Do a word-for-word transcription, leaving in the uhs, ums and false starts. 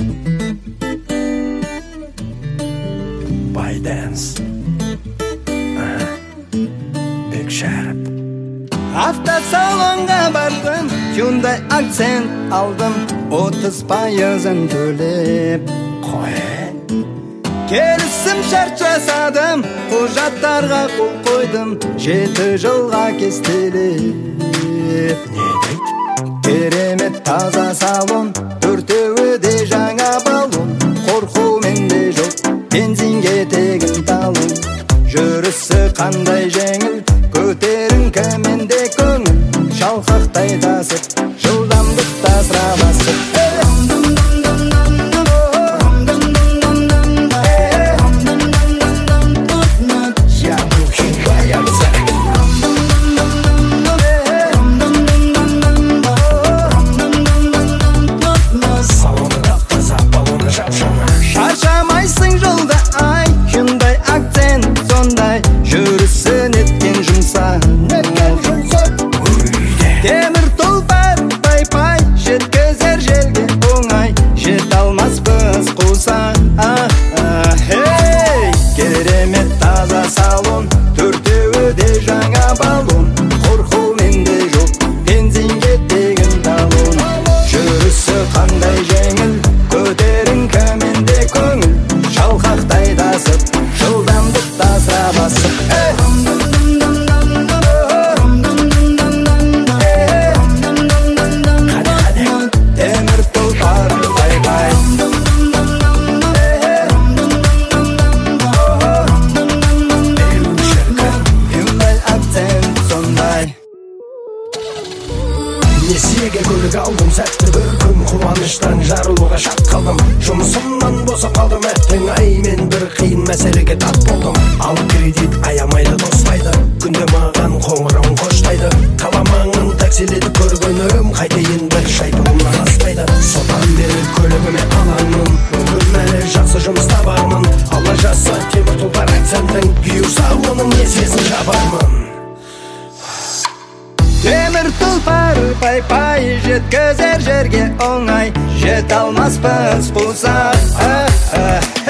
Байденс Бек Шәріп. Автосалонға бардым, Hyundai акцент алдым, отыз пайызын төлеп. Қой, Келісім шарт жасадым, құжаттарға қол қойдым, жеті жылға кестелеп. не дейді? Керемет таза салон, төртеуі де жаңа балон, қорқу менде жоқ, бензинге тегін талон. Жүрісі қандай жеңіл, көтеріңкі менде көңіл, шалқақтай тасып, жылдамдықта sıra басып. Шаршамайсың жолда ай, Hyundai акцент сондай, жүрісін еткен жұмса. Темір тұлпар пай-пай, жеткізер желге оңай, жет алмаспыз қуса. Керемет таза салон, төртеуі де жаңа балон, қорқу менде жоқ, бензинге тегін талон. Жүрісі қандай жеңіл, көтеріңкі менде көңіл, шалқақтай тасып, жылдамдықта sıra басып. Темір тұлпар пай-пай, Hyundai акцент сондай. Несиеге көлік алдым, сәтті бір күн қуаныштан жарылуға шақ қалдым. Жұмысымнан босап қалдым, әттең ай мен бір қиын мәселеге тап болдым. Ал кредит аямайды, тоспайды, күнде маған қоңырауын қоштайды. Қаламаңын таксилетіп көргенім, қайтейін бір шайпығымнан аспайды. Содан бері көлігіме алаңмын, мүмкін әлі жақсы жұмыста бармын. Алла жазса темір тұлпар акценттің, бұйырса оның несиесін жабармын. Темір тұлпар пай-пай, жеткізер жерге оңай, жет алмаспыз қуса.